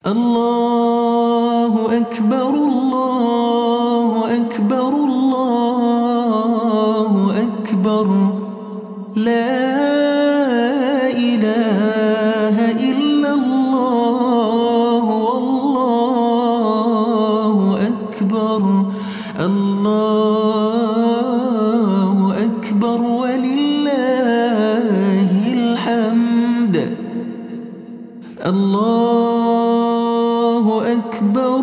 الله أكبر الله أكبر الله أكبر لا إله إلا الله والله أكبر الله أكبر ولله الحمد الله أكبر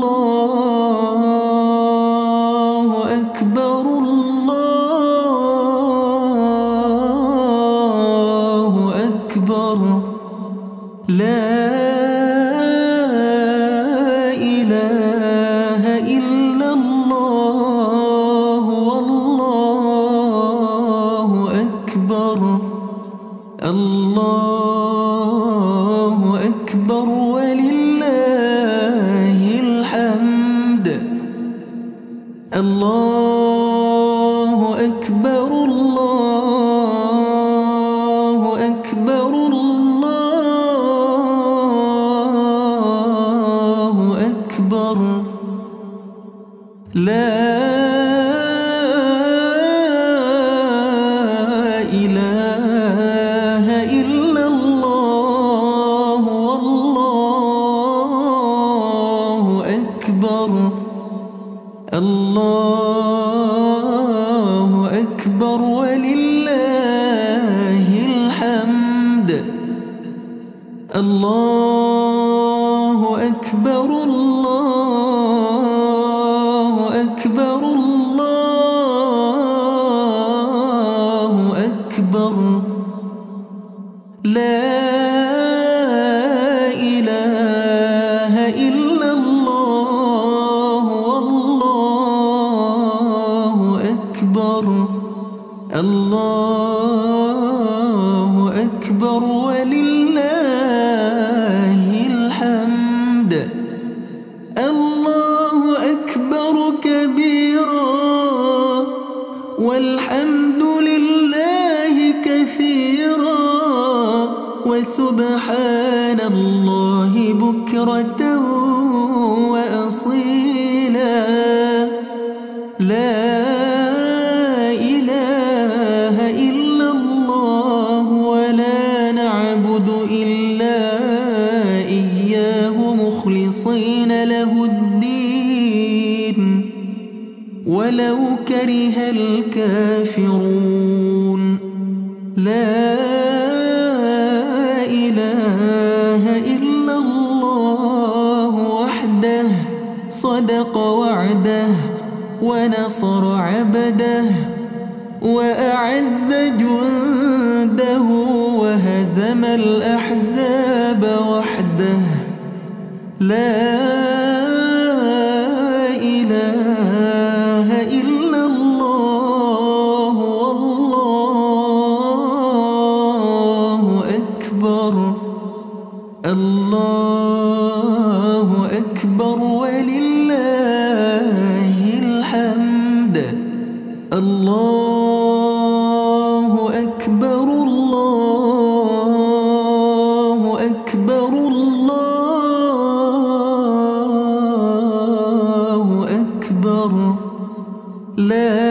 الله أكبر الله أكبر لا إله إلا الله والله أكبر الله أكبر ولله الحمد الله أكبر الله أكبر الله أكبر لا إله إلا الله والله أكبر الله أكبر ولله الحمد الله أكبر الله أكبر الله أكبر لا إله إلا الله والله أكبر الله أكبر ولله الحمد الله أكبر كبيرا والحمد لله كثيرا وسبحان الله بكرة وأصيلا لا إله إلا الله ولا نعبد إلا إياه مخلصين له الدين ولو كره الكافرون لا إله إلا الله وحده صدق وعده ونصر عبده وأعز جنده وهزم الأحزاب وحده لا إله إلا الله والله أكبر الله أكبر ولله الحمد الله أكبر الله أكبر الله أكبر لا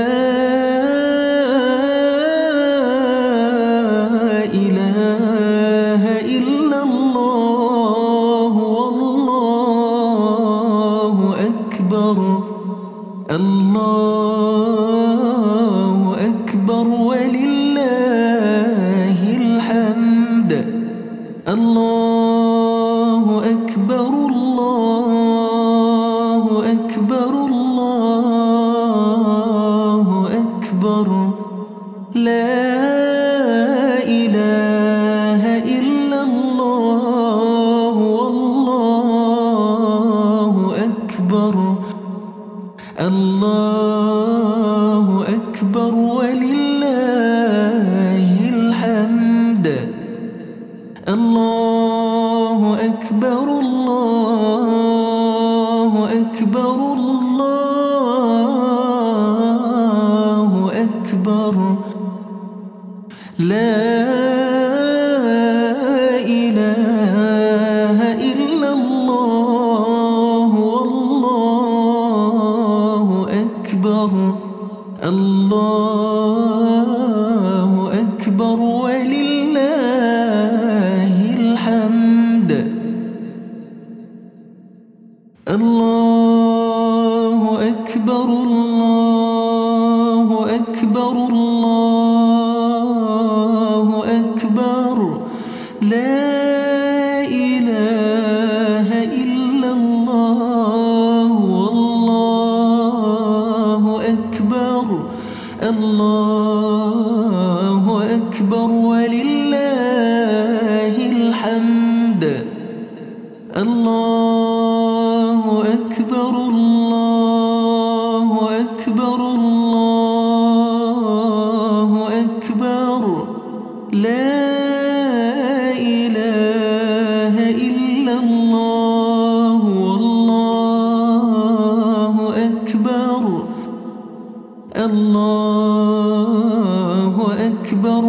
إله إلا الله والله أكبر الله أكبر ولله الحمد الله أكبر الله أكبر الله أكبر لا إله إلا الله والله أكبر الله أكبر ولله الحمد الله أكبر الله أكبر الله أكبر لا إله إلا الله لا إله إلا الله والله أكبر الله أكبر ولله الحمد الله أكبر الله أكبر الله أكبر لا إله إلا الله والله أكبر الله أكبر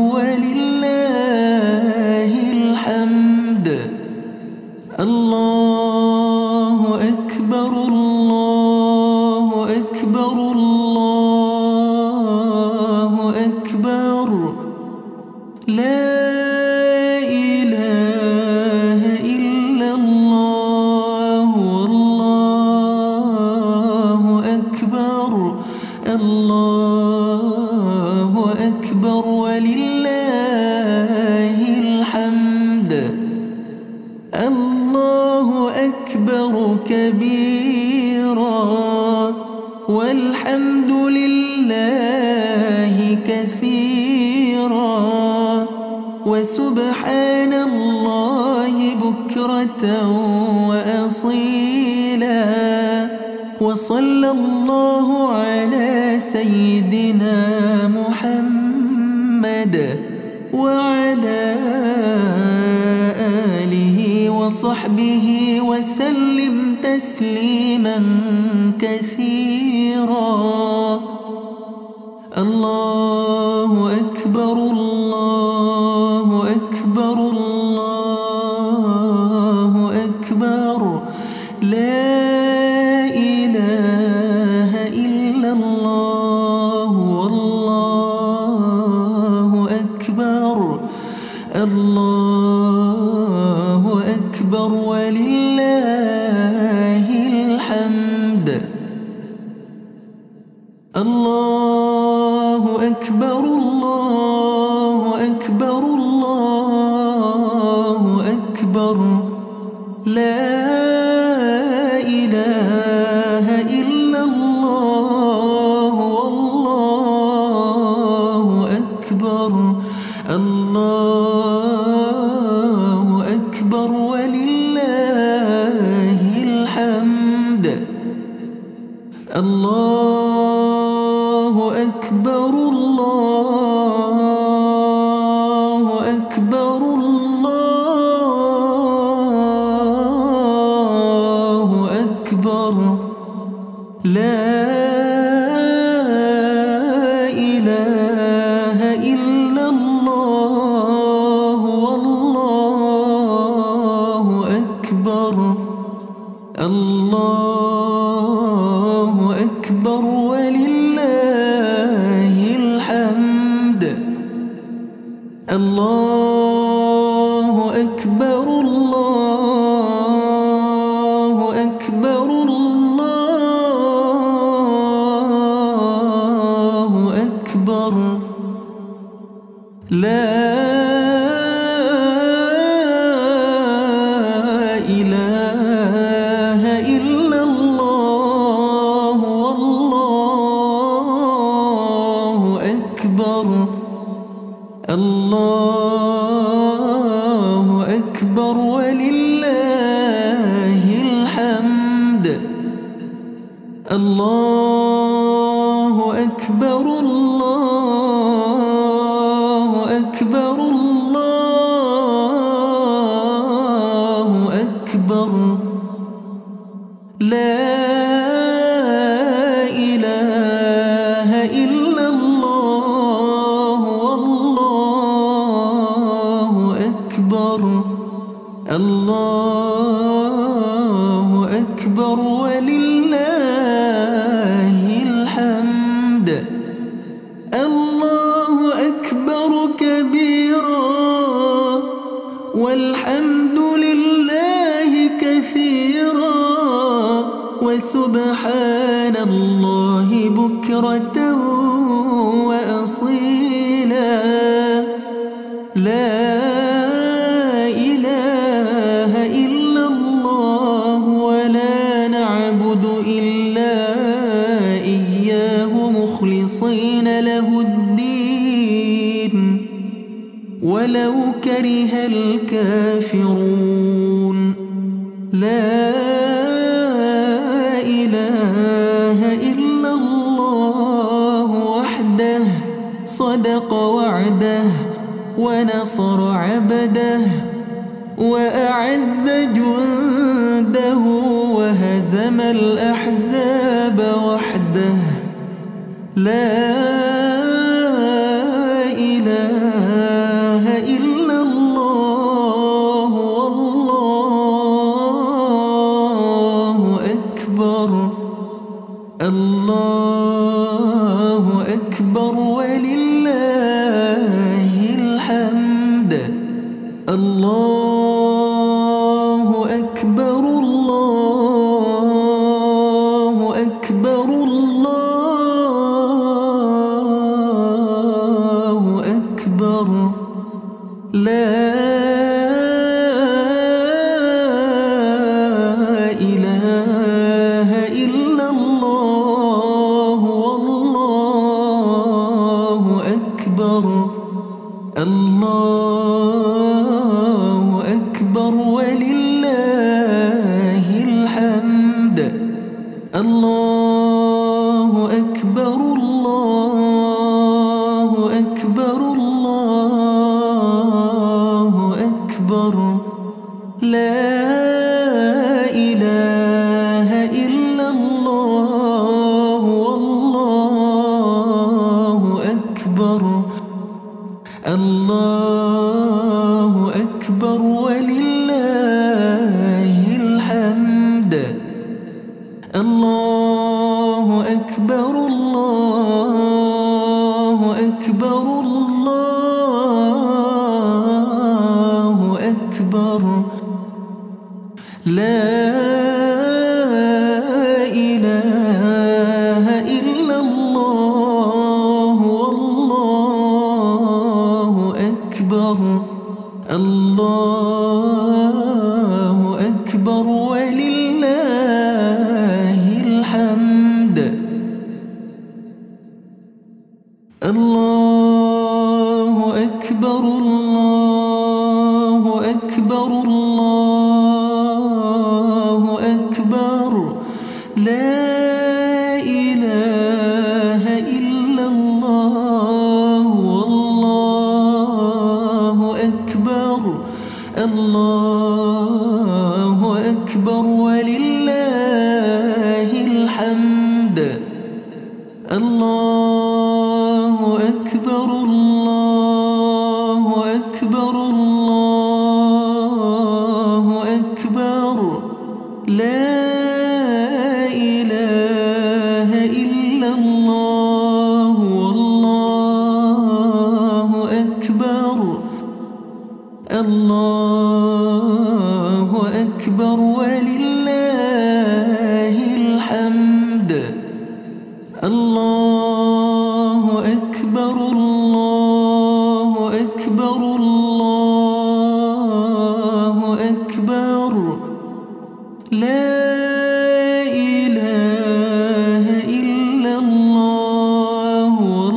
ولله الحمد الله أكبر الله أكبر الله أكبر لا إله إلا الله والله أكبر الله أكبر ولله الحمد الله أكبر كبيرا والحمد لله كثيرا وسبحان الله بكرة وأصيلا وصلى الله على سيدنا محمد وعلى آله وصحبه وسلم تسليما كثيرا الله أكبر الله أكبر الله أكبر لا إله إلا الله والله أكبر الله أكبر ولله الحمد الله أكبر الله أكبر الله أكبر لا إله إلا الله والله أكبر الله أكبر ولله الحمد الله أكبر الله أكبر الله أكبر لا إله إلا الله والله أكبر الله أكبر ولله الحمد الله أكبر الله أكبر الله أكبر لا إله إلا الله والله أكبر الله أكبر ولله الحمد الله أكبر الله أكبر الله أكبر لا إله إلا الله والله أكبر الله أكبر ولله الحمد الله أكبر كبيرا والحمد لله كثيرا وسبحان الله بكرة وأصيلا لا ولو كره الكافرون. لا إله إلا الله وحده صدق وعده ونصر عبده وأعز جنده وهزم الأحزاب وحده. لا إله إلا الله والله أكبر. الله أكبر ولله الحمد. الله أكبر الله أكبر الله أكبر. لا إله إلا الله والله أكبر. الله أكبر ولله الحمد. الله أكبر الله أكبر الله أكبر. لا إله إلا الله والله أكبر. الله أكبر ولله الحمد. الله أكبر الله أكبر الله أكبر. لا إله إلا الله والله أكبر. الله أكبر ولله الحمد. الله أكبر الله أكبر الله أكبر. لا إله إلا الله والله أكبر. الله أكبر ولله الحمد. الله أكبر الله أكبر الله أكبر. لا إله إلا الله والله أكبر. الله أكبر ولله الحمد. الله أكبر الله أكبر الله أكبر. لا إله إلا الله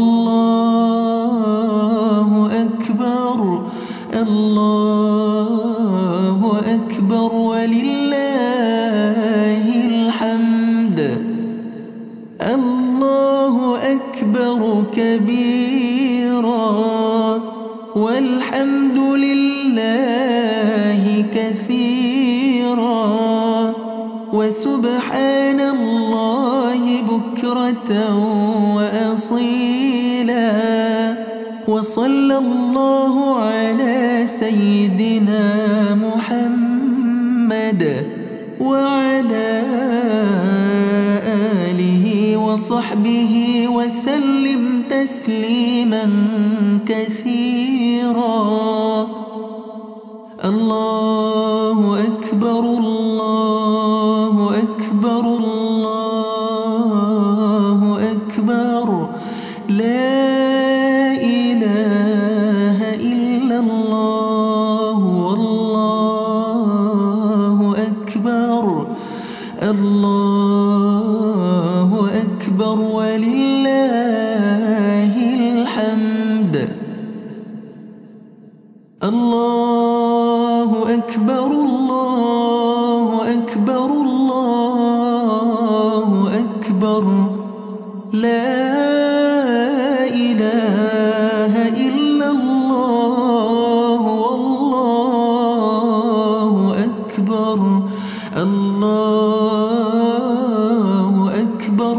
والله أكبر. الله أكبر ولله الحمد. الله أكبر كبيرا والحمد لله كثيرا وسبحان الله بكرة وأصيلا. وصلى الله على سيدنا محمد وعلى آله وصحبه وسلم تسليما كثيرا. الله أكبر الله أكبر الله أكبر. لا إله إلا الله والله أكبر. الله أكبر ولله الحمد. الله أكبر الله أكبر الله أكبر لا إله إلا الله والله أكبر الله أكبر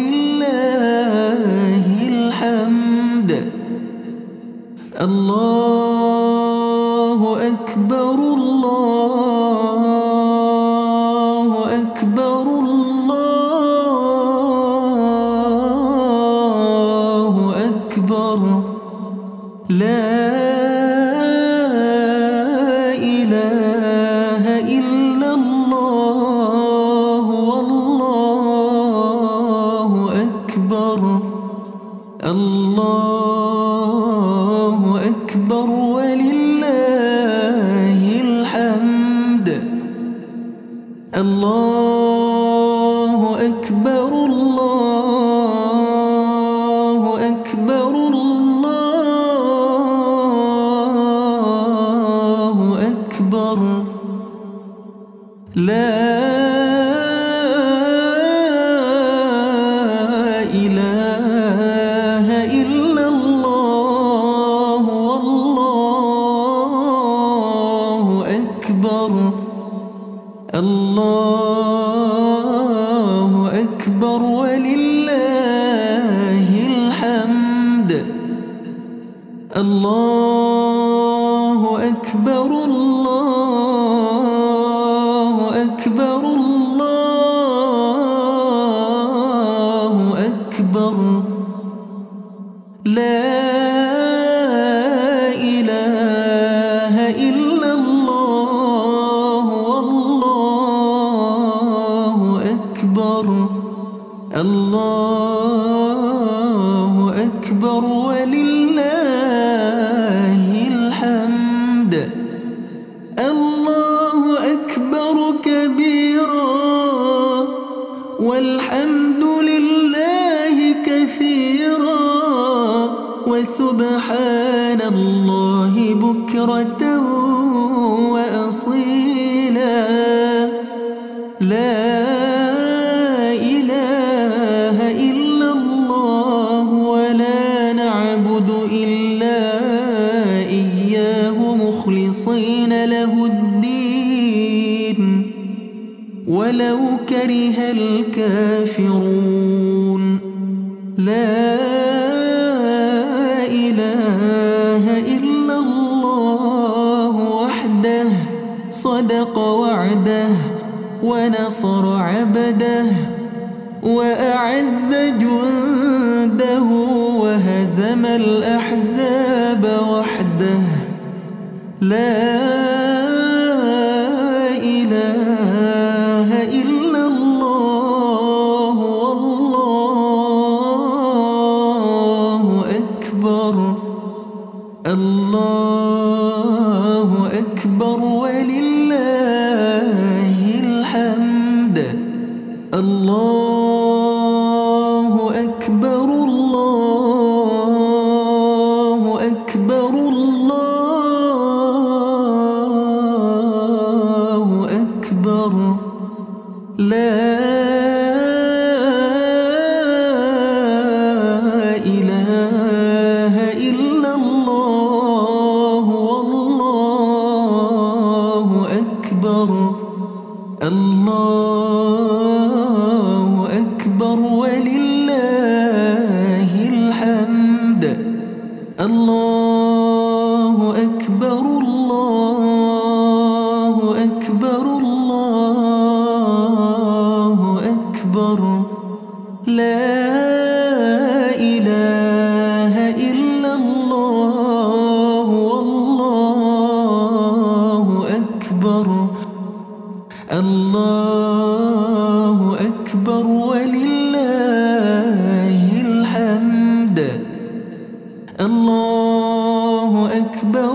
ولله الحمد الله أكبر الله أكبر الله أكبر لا إله إلا الله والله أكبر الله أكبر ولله الحمد الله أكبر الله أكبر الله أكبر لا إله إلا الله والله أكبر الله أكبر ولله الحمد الله أكبر الله أكبر الله أكبر لا إله إلا الله والله أكبر الله أكبر ولله الحمد الله أكبر كبيرا والحمد لله كثيرا وسبحان الله بكرة وأصيلا لا إله إلا الله ولا نعبد إلا إياه مخلصين له الدين ولو كره الكافرون لا إله إلا الله وحده صدق وعده ونصر عبده وأعز جنده وهزم الأحزاب وحده لا إله إلا الله والله أكبر الله أكبر ولله الحمد الله أكبر الله أكبر الله أكبر لا إله إلا الله والله أكبر الله أكبر ولله الحمد الله أكبر الله أكبر الله أكبر لا إله إلا الله والله أكبر الله أكبر ولله الحمد الله أكبر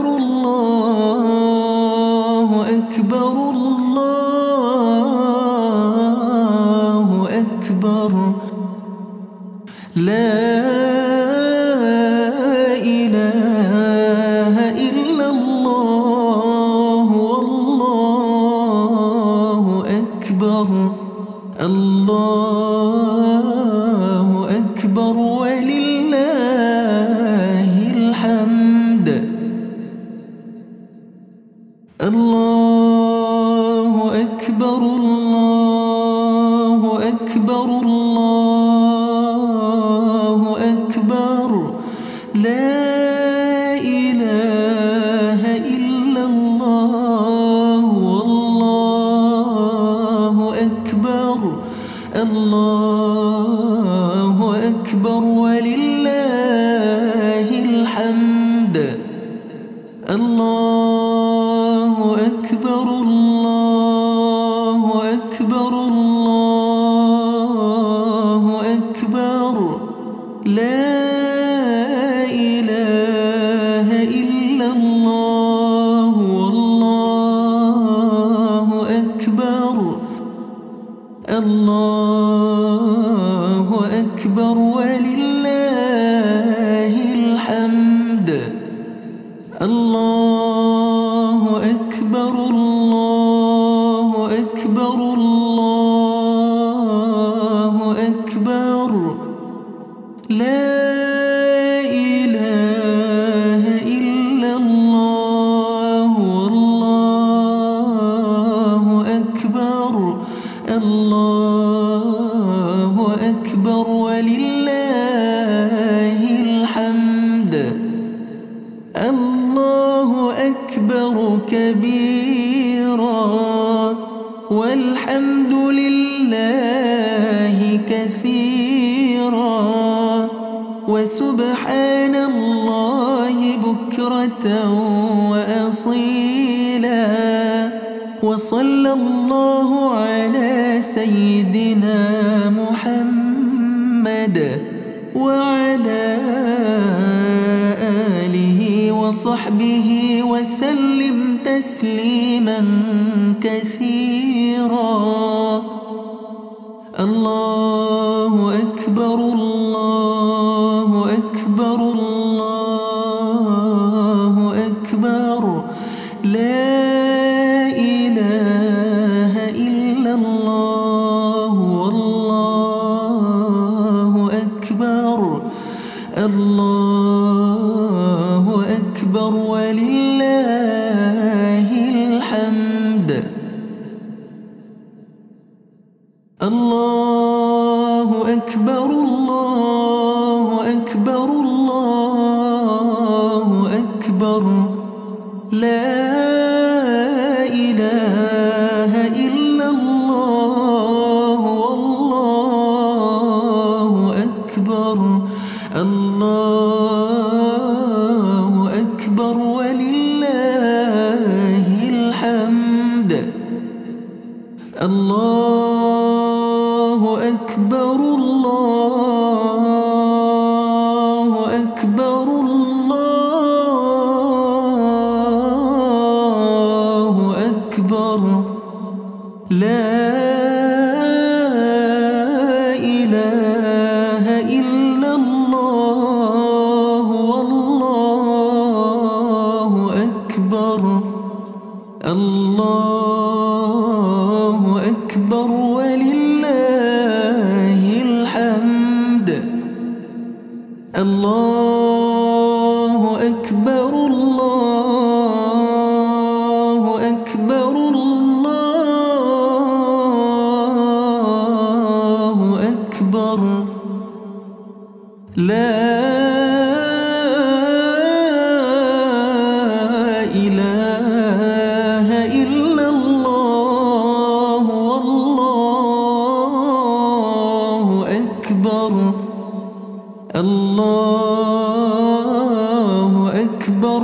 الله أكبر الله أكبر لا إله إلا إلا الله والله أكبر الله أكبر ولله الحمد الله أكبر الله أكبر الله أكبر لا إله إلا الله والله أكبر الله أكبر ولله الحمد الله أكبر الله أكبر الله أكبر لا إله إلا الله والله أكبر الله أكبر ولله الحمد الله أكبر الله أكبر الله أكبر لا إله إلا الله والله أكبر الله أكبر ولله الحمد الله أكبر كبيرا والحمد لله كثيرا وسبحان الله بكرة وأصيلا وصلى الله على سيدنا محمد وعلى آله وصحبه وسلم تسليما كثيرا الله أكبر الله أكبر الله أكبر لا إله إلا الله والله أكبر الله أكبر ولله الحمد الله أكبر الله أكبر الله أكبر لا إله إلا الله والله أكبر الله أكبر ولله الحمد الله أكبر الله أكبر الله أكبر لا إله إلا الله والله أكبر الله أكبر ولله الحمد الله أكبر الله أكبر الله أكبر لا إله إلا الله والله أكبر الله أكبر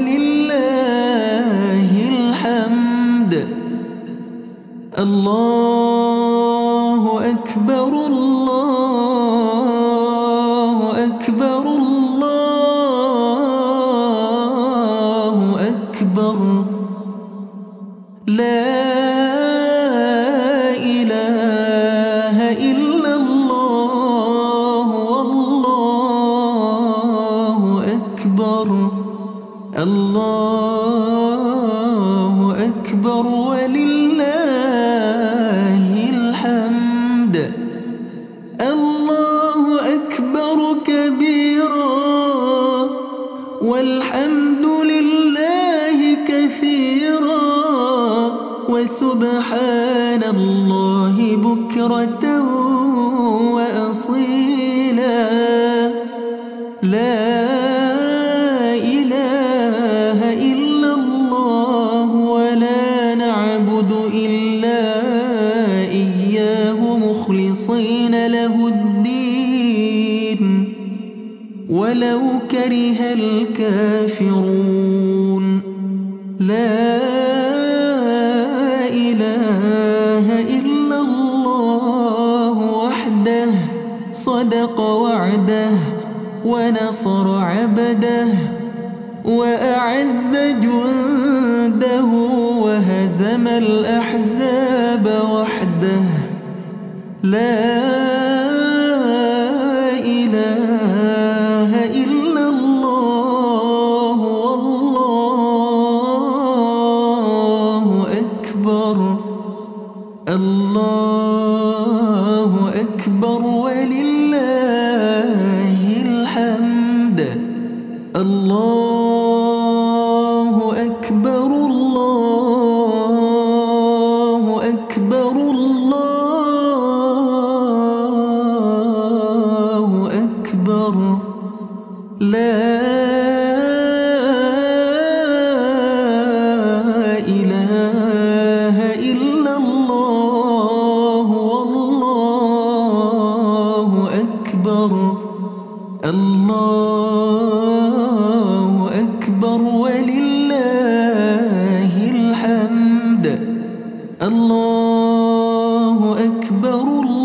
ولله الحمد الله أكبر الله أكبر الله أكبر لا إله إلا الله والله أكبر الله أكبر ولله الحمد. الله أكبر كبيرا والحمد لله كثيرا وسبحان الله بكرة وأصيلا. لا إله إلا الله ولا نعبد إلا إياه مخلصين له الدين ولو كره الكافرون. لا إله إلا الله وحده صدق وعده ونصر عبده وأعز جنده وهزم الأحزاب وحده. لا إله إلا الله والله أكبر. الله أكبر ولله الحمد. الله أكبر الله أكبر الله أكبر. لا إله إلا الله والله أكبر. الله أكبر ولله الحمد. الله أكبر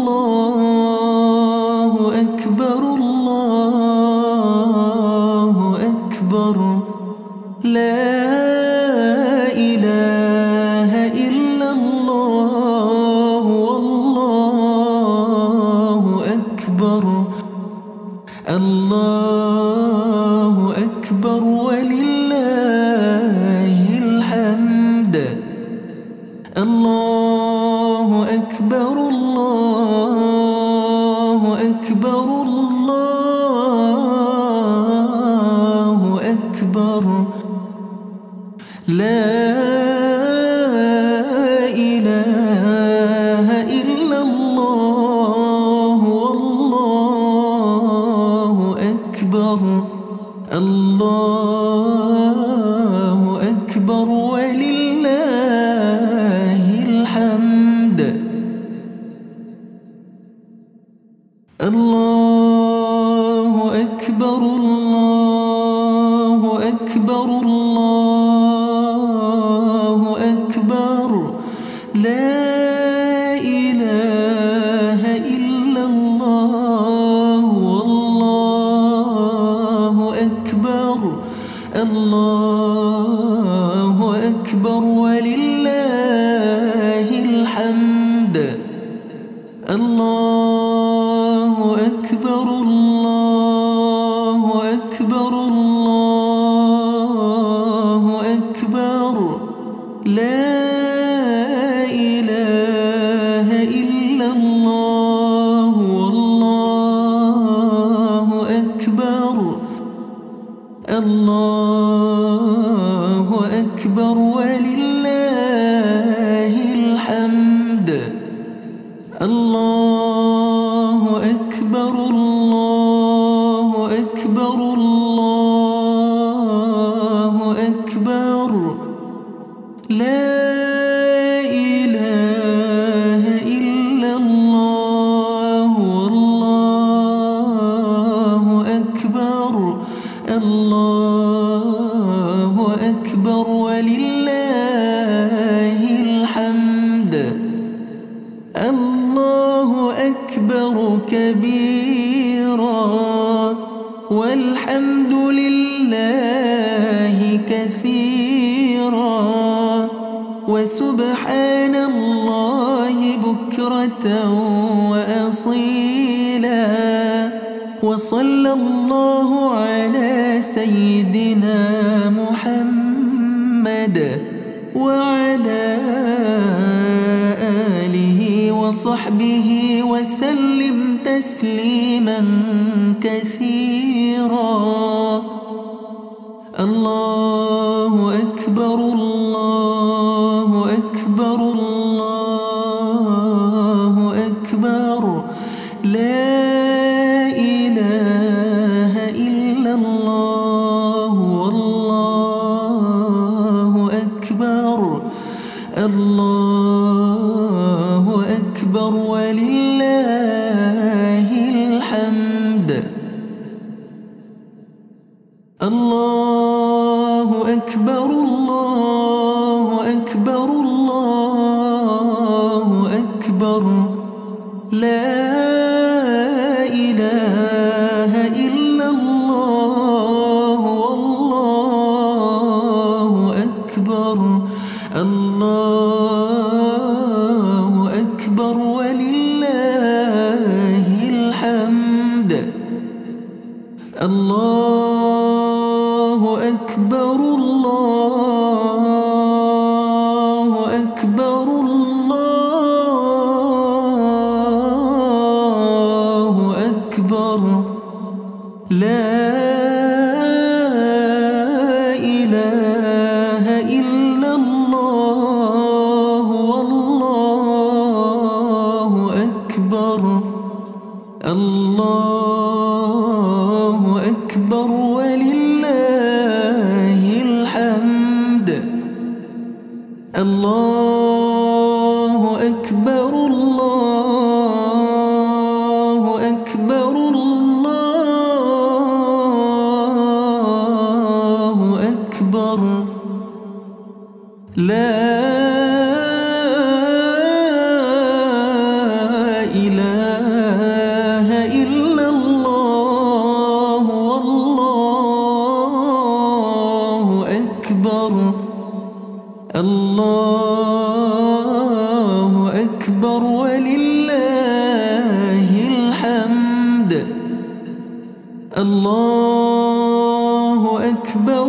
الله أكبر الله أكبر. لا إله إلا الله والله أكبر. الله أكبر ولله الحمد. الله أكبر الله أكبر الله أكبر. لا إله إلا الله والله أكبر. الله أكبر ولله الحمد. الله أكبر الله أكبر الله أكبر. لا إله إلا الله والله أكبر. الله أكبر ولله الحمد. الله أكبر الله أكبر الله أكبر. لا إله إلا الله والله أكبر. الله أكبر ولله الحمد. الله أكبر الله أكبر الله أكبر. لا إله إلا الله والله أكبر. الله أكبر ولله الحمد. الله أكبر كبيرا والحمد لله كثيرا وسبحان الله بكرة وأصيلا. وصلى الله على سيدنا محمد محمد وعلى آله وصحبه وسلم تسليما كثيرا. الله أكبر الله أكبر الله أكبر لا إله إلا الله والله أكبر الله أكبر ولله الحمد. الله أكبر الله أكبر الله أكبر لا إله إلا الله والله أكبر الله أكبر ولله الحمد. الله أكبر الله أكبر الله أكبر لا إله إلا الله والله أكبر الله أكبر ولله الحمد. الله أكبر الله أكبر الله أكبر لا إله إلا الله والله أكبر الله أكبر ولله الحمد. الله أكبر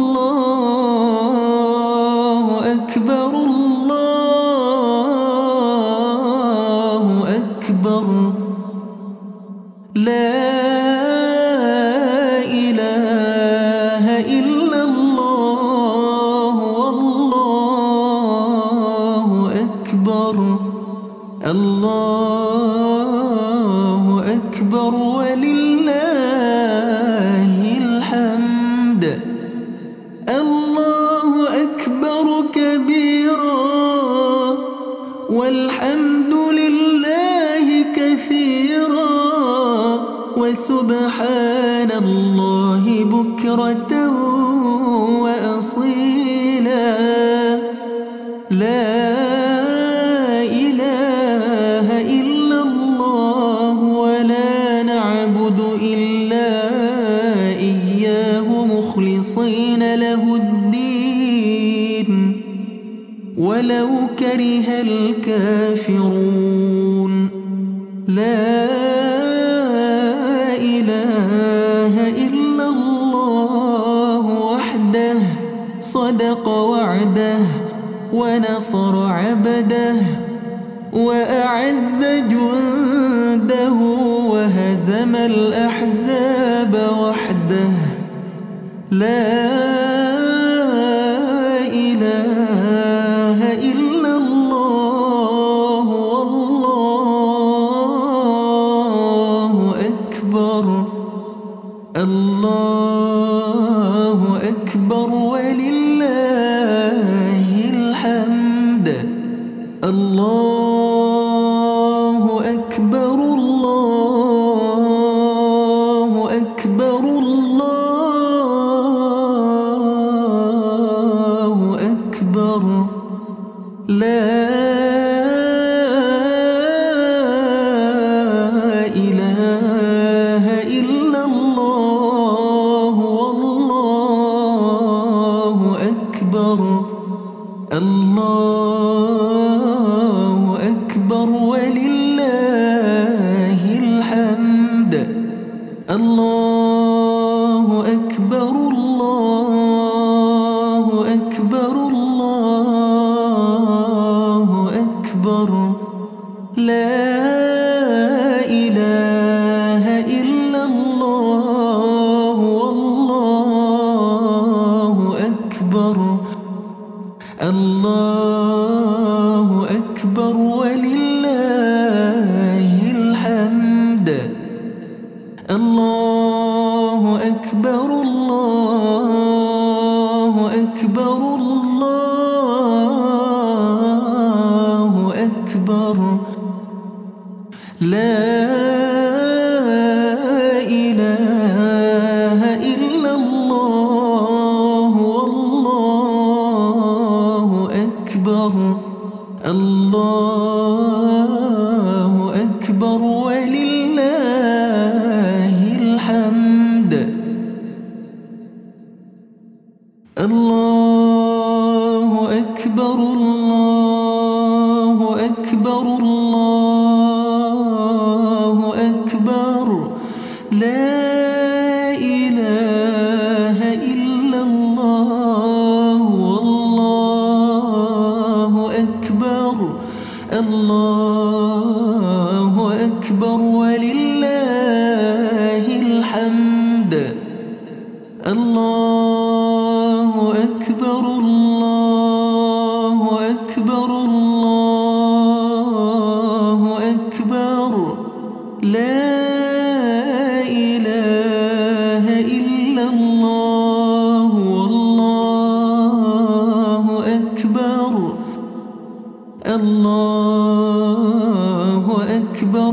الله أكبر الله أكبر لا إله إلا الله والله أكبر الله أكبر ولله الحمد. الله أكبر كبيرا والحمد لله كثيرا وسبحان الله بكرة وأصيلا. لا إله إلا الله ولا نعبد إلا إياه مخلصين له الدين ولو كره الكافرون. لا إله إلا الله وحده صدق وعده ونصر عبده وأعز جنده وهزم الأحزاب وحده. لا إله إلا الله والله أكبر الله أكبر ولله الحمد. الله أكبر الله أكبر الله أكبر لا إله إلا الله والله أكبر الله أكبر ولله الحمد. الله أكبر الله أكبر أكبر الله أكبر لا إله إلا الله والله أكبر الله أكبر ولله الحمد الله أكبر الله أكبر الله أكبر لا إله إلا الله والله أكبر الله أكبر ولله الحمد الله أكبر الله أكبر الله أكبر لا إله إلا الله والله أكبر الله أكبر ولله الحمد الله أكبر الله أكبر الله أكبر لا إله إلا الله والله أكبر الله أكبر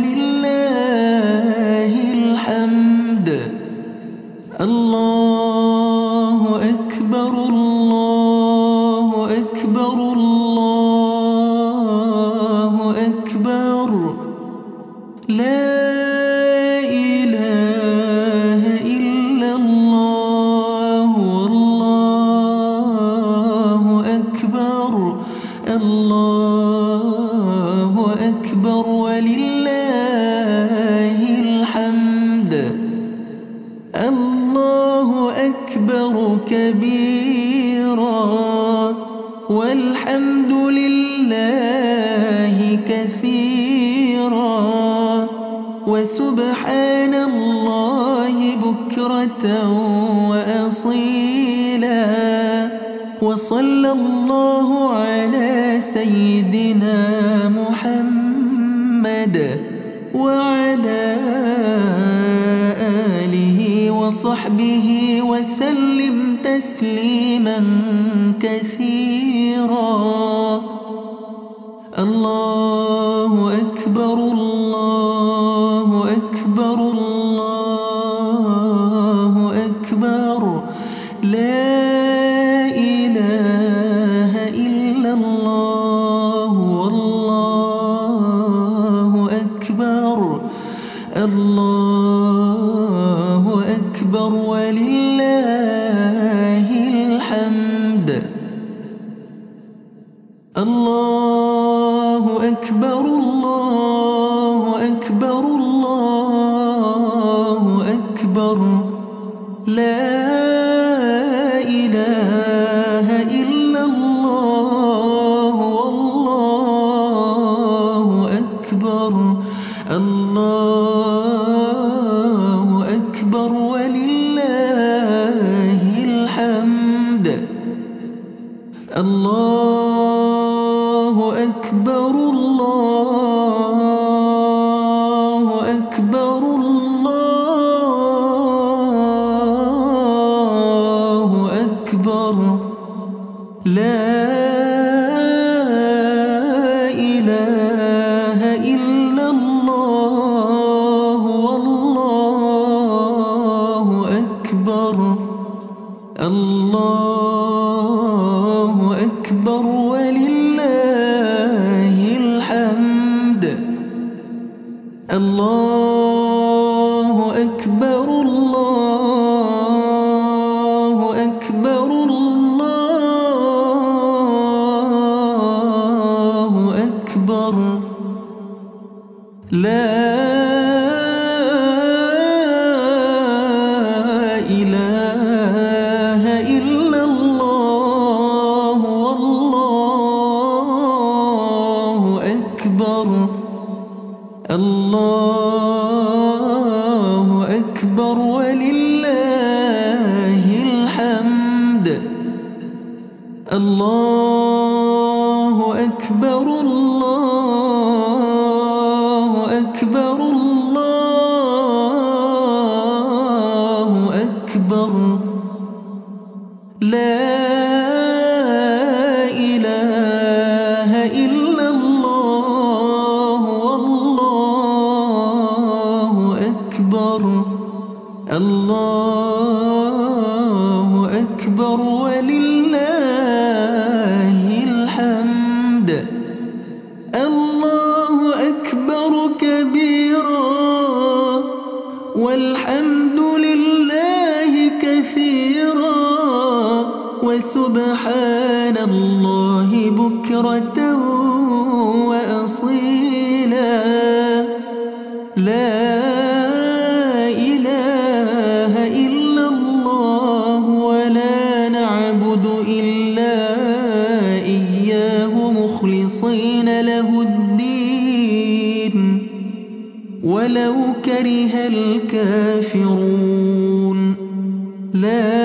ولله الحمد الله أكبر الله أكبر الله أكبر لا إله إلا الله والله أكبر الله أكبر ولله الحمد الله أكبر كبيرا والحمد لله كثيرا وسبحان الله بكرة وأصيلا وصلى الله على سيدنا محمد وعلى آله وصحبه وسلم تسليما كثيرا الله أكبر الله أكبر الله أكبر لا إله إلا الله والله أكبر الله أكبر ولله الحمد الله أكبر الله أكبر الله أكبر لا إله إلا الله والله أكبر الله أكبر ولله الحمد الله أكبر الله أكبر الله أكبر لا إله إلا الله والله أكبر الله أكبر ولله الحمد الله أكبر الله أكبر الله أكبر لا إله إلا الله الله أكبر الله أكبر الله أكبر لا إله إلا الله والله أكبر الله أكبر ولله الحمد الله أكبر كبيرا والحمد لله كثيرا وسبحان الله بكرة وأصيلا لا إله إلا الله ولا نعبد إلا إياه مخلصين له الدين ولو كره الكافرون لا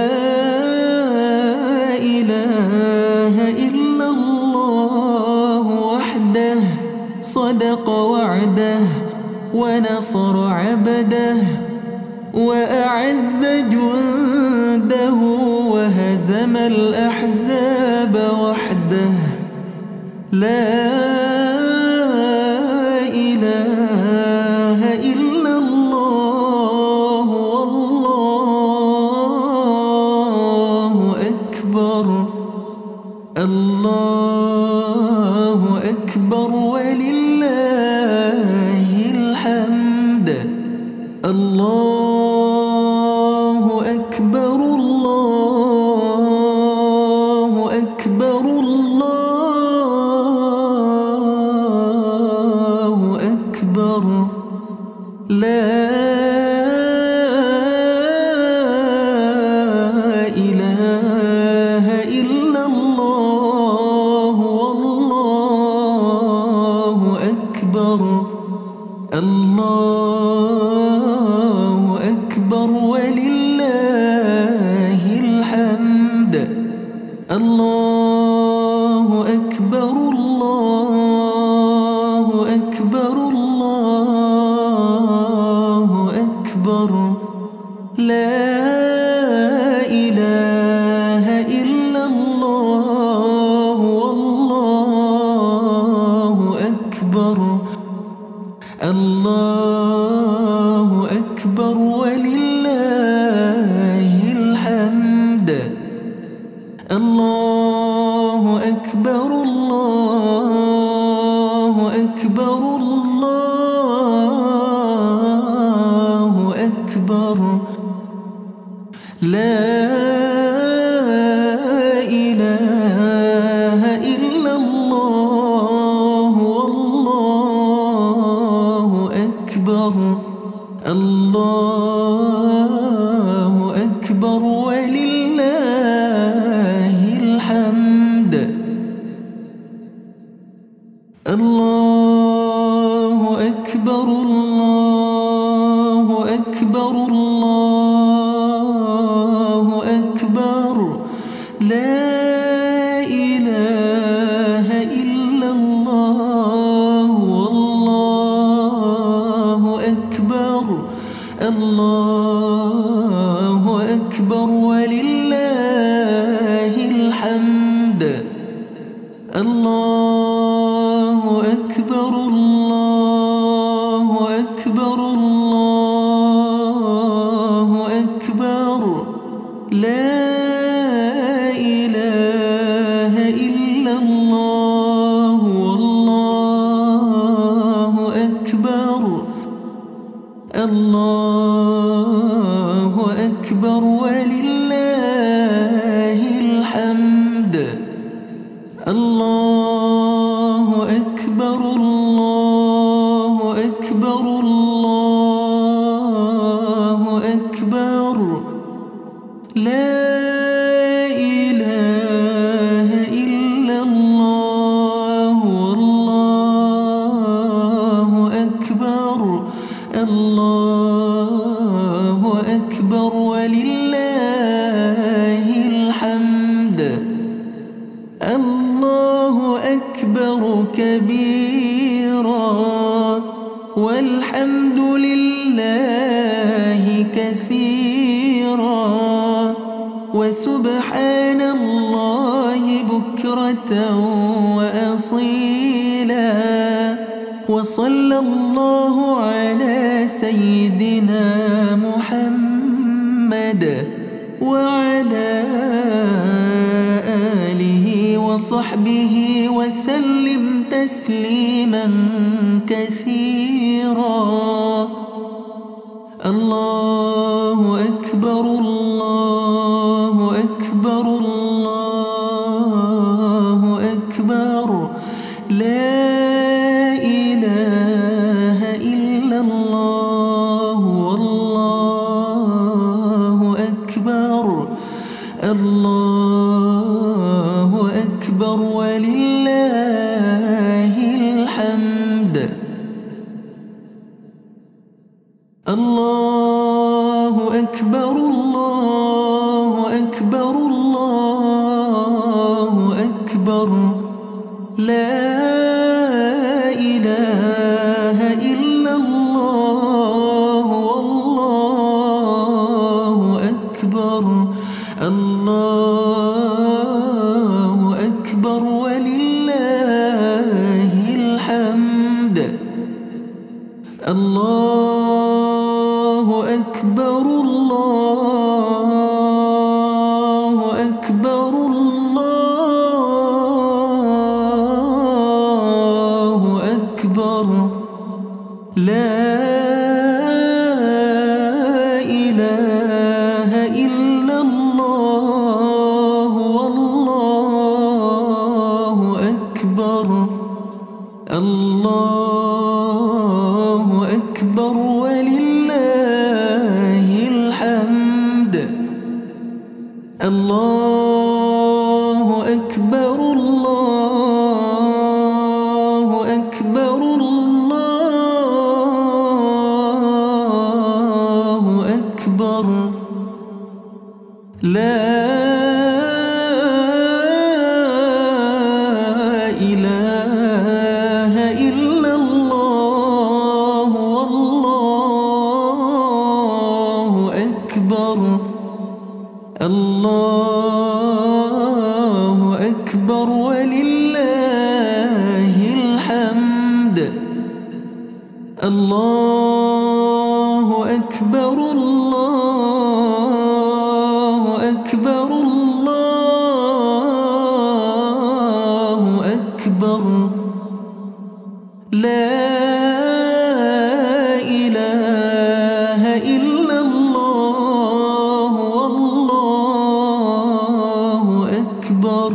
إله إلا الله وحده صدق وعده ونصر عبده وأعز جنده وهزم الأحزاب وحده لا إله إلا الله والله أكبر الله أكبر ولله الحمد الله أكبر الله أكبر الله أكبر لا إله إلا الله والله أكبر الله أكبر ولله الحمد الله أكبر الله أكبر الله أكبر لا إله إلا الله والله أكبر الله أكبر ولله الحمد الله أكبر الله أكبر الله أكبر لا إله إلا الله والله أكبر الله أكبر ولله الحمد الله أكبر الله أكبر الله أكبر لا إله إلا الله والله أكبر الله أكبر ولله الحمد الله أكبر الله أكبر الله أكبر لا إله إلا الله والله أكبر الله أكبر ولله الحمد الله أكبر الله أكبر الله أكبر لا إله إلا الله والله أكبر الله أكبر ولله الحمد الله أكبر كبيرا والحمد لله كثيرا وسبحان الله بكرة وأصيلا وصلى الله على سيدنا محمد وعلى آله وصحبه وسلم تسليما كثيرا. الله أكبر الله أكبر الله أكبر لا إله إلا الله والله أكبر الله أكبر ولله الحمد. الله أكبر الله أكبر الله أكبر لا إله إلا الله والله أكبر الله أكبر ولله الحمد. الله أكبر الله أكبر الله أكبر لا إله إلا الله والله أكبر الله أكبر ولله الحمد. الله أكبر الله أكبر الله أكبر لا إله إلا الله والله أكبر الله أكبر ولله الحمد. الله أكبر الله أكبر الله أكبر لا إله إلا الله والله أكبر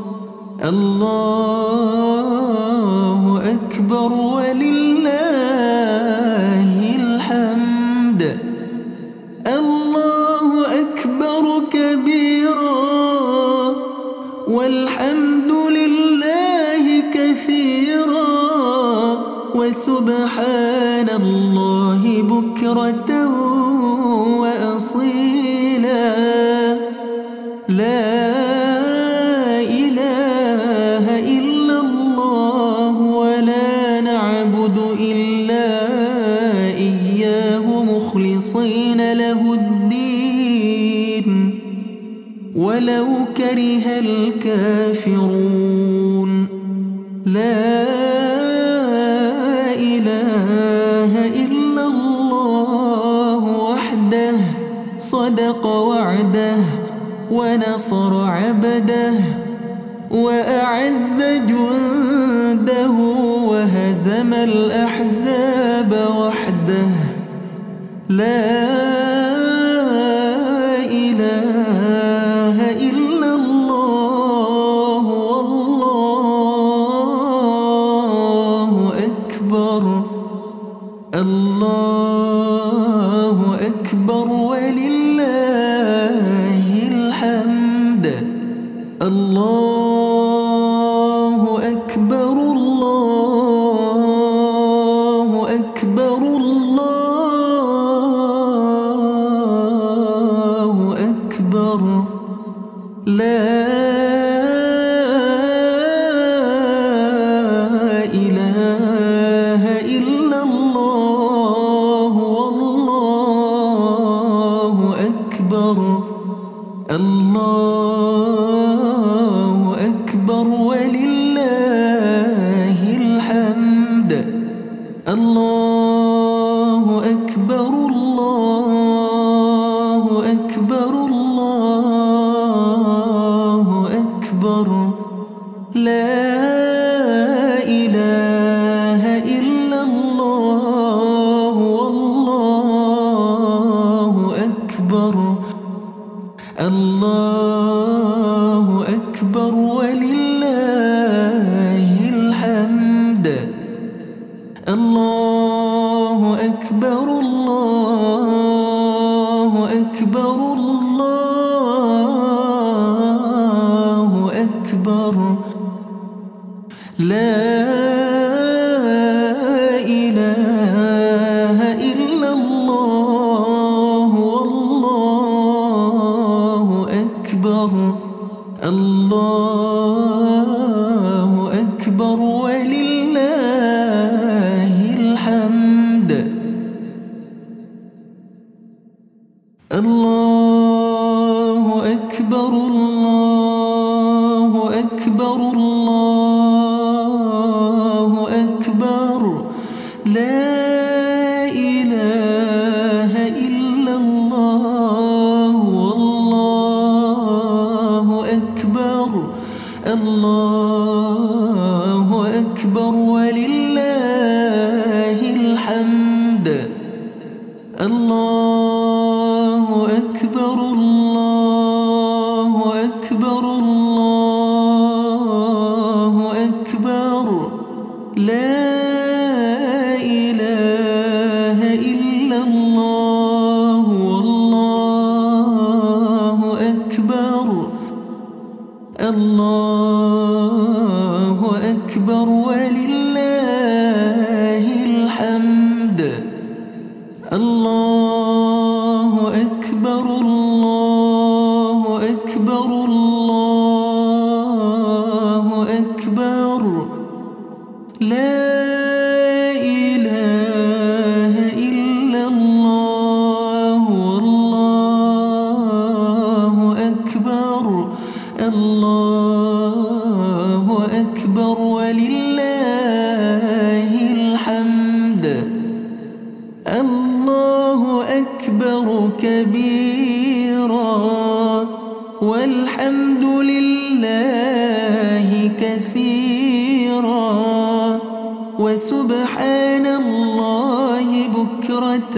الله أكبر ولله الحمد. الله أكبر كبيرا والحمد لله كثيرا وسبحان الله بكرة وأصيلا لا إله إلا الله ولا نعبد إلا إياه مخلصين له الدين ولو كره الكافرون. لا إله إلا الله وحده صدق وعده ونصر عبده وأعز جنده وهزم الأحزاب وحده. لا إله إلا الله والله أكبر الله أكبر ولله الحمد. الله أكبر الله أكبر الله أكبر لا أكبر لا إله إلا الله والله أكبر الله أكبر ولله الحمد الله أكبر الله أكبر الله أكبر لا إله إلا الله والله أكبر الله أكبر ولله الحمد الله أكبر الله أكبر الله أكبر لا إله إلا الله والله أكبر الله أكبر ولله الحمد الله أكبر الله أكبر الله أكبر لا إله إلا الله والله أكبر الله أكبر ولله الحمد الله أكبر الله أكبر الله أكبر لا إله إلا الله والله أكبر الله أكبر ولله الحمد الله أكبر كبيرا والحمد لله كثيرا وسبحان الله بكرة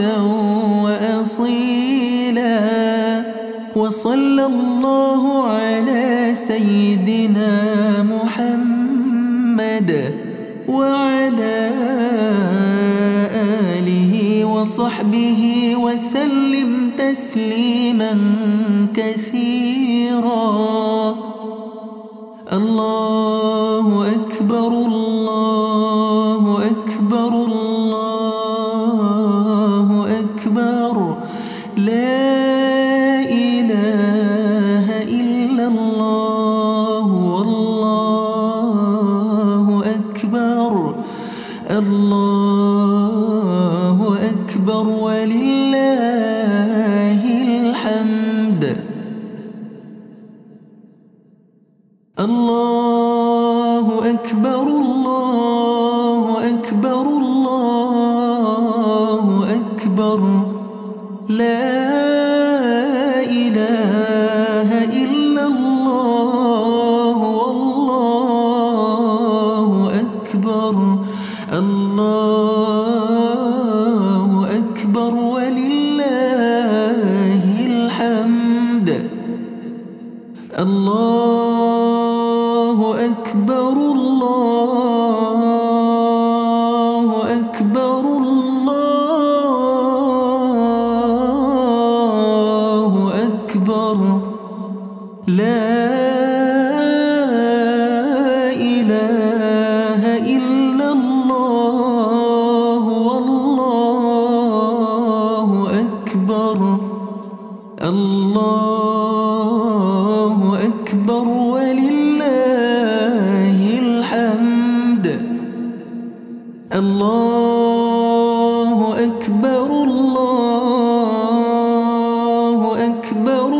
وأصيلا وصلى الله على سيدنا محمد وعلى آله وصحبه وسلم تسليما كثيرا الله أكبر الله أكبر الله أكبر لا إله إلا الله والله أكبر الله أكبر ولله الحمد الله أكبر الله أكبر الله أكبر لا إله إلا الله والله أكبر الله أكبر ولله الحمد الله أكبر الله أكبر الله أكبر لا إله إلا الله والله أكبر الله أكبر ولله الحمد الله أكبر الله أكبر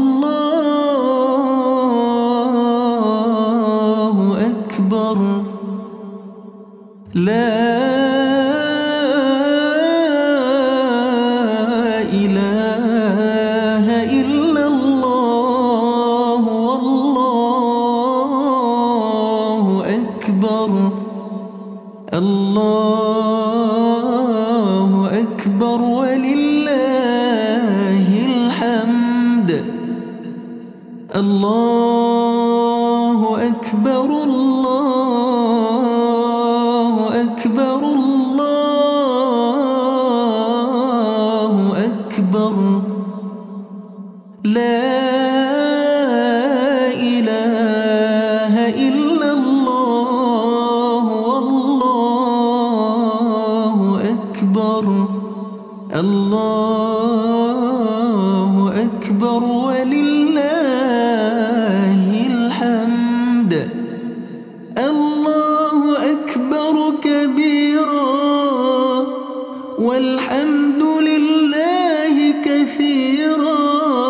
الله أكبر لا إله إلا الله والله أكبر الله أكبر ولله الحمد الله أكبر الله أكبر الله أكبر لا إله إلا الله والله أكبر الله أكبر ولله الحمد الله أكبر كبيرا والحمد لله كثيرا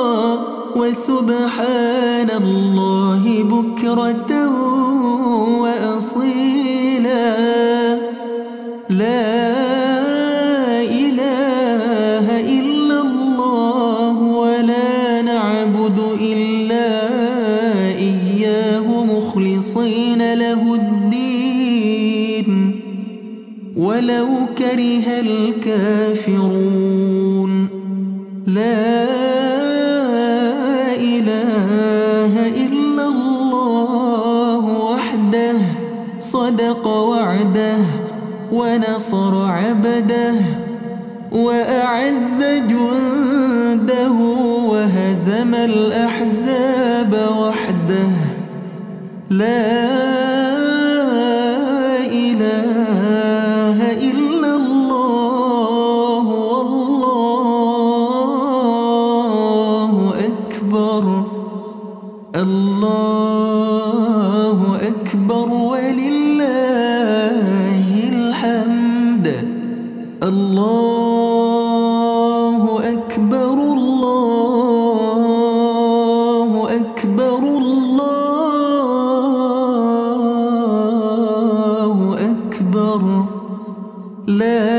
وسبحان الله بكرة وأصيلا لا إله إلا الله ولا نعبد إلا إياه مخلصين له الدين ولو كره الكافرون لا إله إلا الله وحده صدق وعده ونصر عبده وأعز جنده وهزم الأحزاب وحده لا إله إلا الله والله أكبر الله أكبر ولله الحمد الله أكبر الله أكبر الله أكبر لا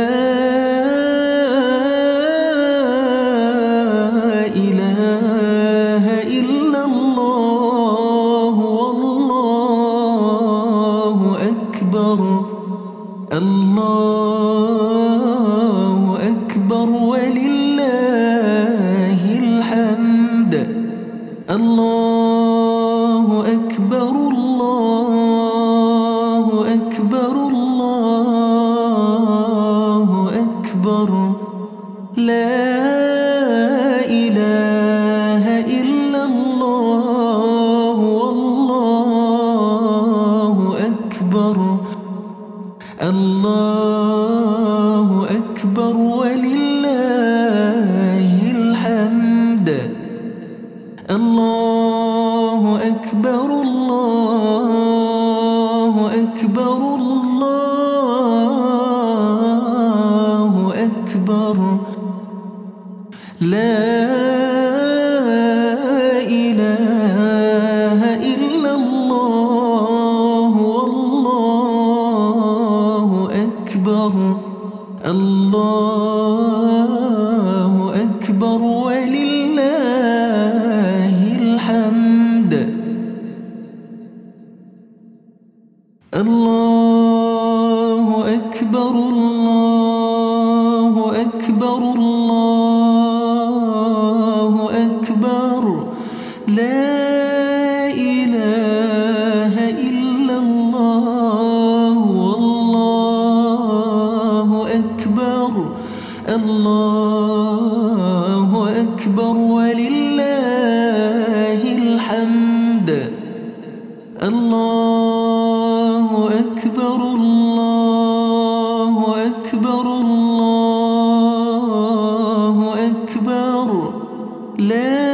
إله إلا الله والله أكبر الله أكبر ولله الحمد الله أكبر الله أكبر الله أكبر لا إله إلا الله والله أكبر الله أكبر ولله الحمد الله أكبر الله أكبر الله أكبر لا إله إلا الله والله أكبر الله أكبر ولله الحمد الله أكبر الله أكبر الله أكبر لا إله إلا الله والله أكبر الله أكبر ولله الحمد الله أكبر الله أكبر الله أكبر لا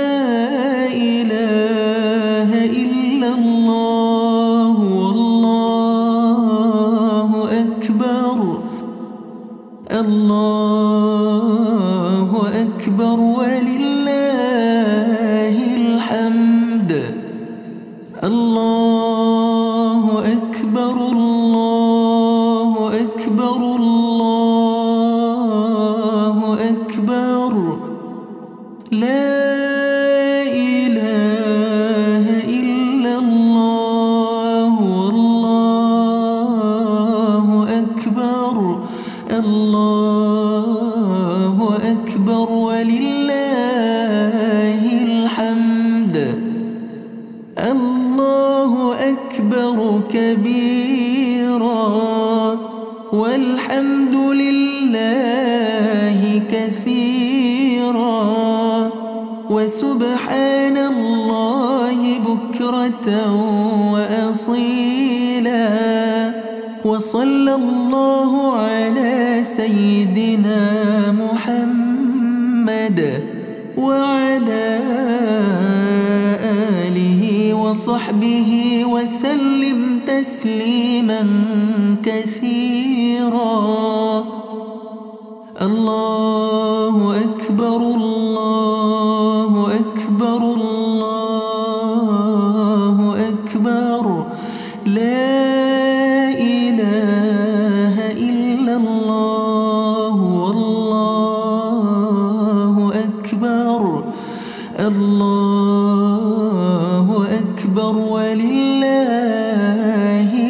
إله إلا الله والله أكبر الله أكبر ولله الحمد الله أكبر الله أكبر الله أكبر لا إله إلا الله والله أكبر كبيرا والحمد لله كثيرا وسبحان الله بكرة وأصيلا وصلى الله على سيدنا محمد وعلى آله وصحبه وسلم تسليما كثيرا. الله أكبر الله أكبر الله أكبر لا إله إلا الله والله أكبر الله أكبر ولله